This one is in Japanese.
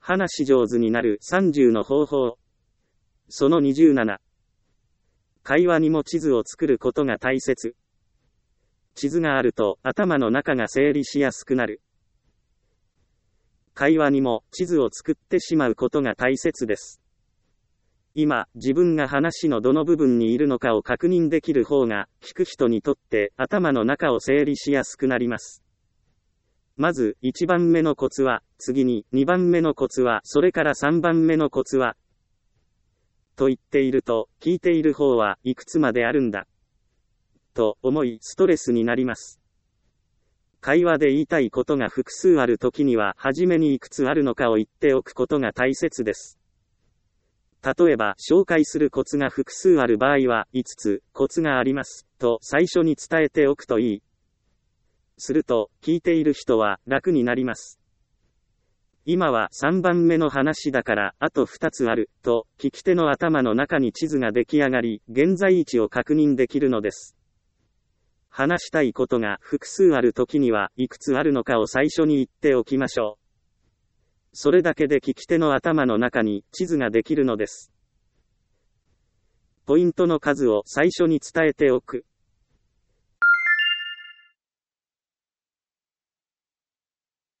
話し上手になる30の方法。その27。会話にも地図を作ることが大切。地図があると頭の中が整理しやすくなる。会話にも地図を作ってしまうことが大切です。今、自分が話のどの部分にいるのかを確認できる方が、聞く人にとって頭の中を整理しやすくなります。まず、1番目のコツは、次に2番目のコツは、それから3番目のコツは、と言っていると、聞いている方はいくつまであるんだ、と思い、ストレスになります。会話で言いたいことが複数あるときには、はじめにいくつあるのかを言っておくことが大切です。例えば、紹介するコツが複数ある場合は、5つ、コツがあります、と最初に伝えておくといい。すると、聞いている人は楽になります。今は3番目の話だから、あと2つある、と、聞き手の頭の中に地図が出来上がり、現在位置を確認できるのです。話したいことが複数あるときには、いくつあるのかを最初に言っておきましょう。それだけで聞き手の頭の中に地図ができるのです。ポイントの数を最初に伝えておく。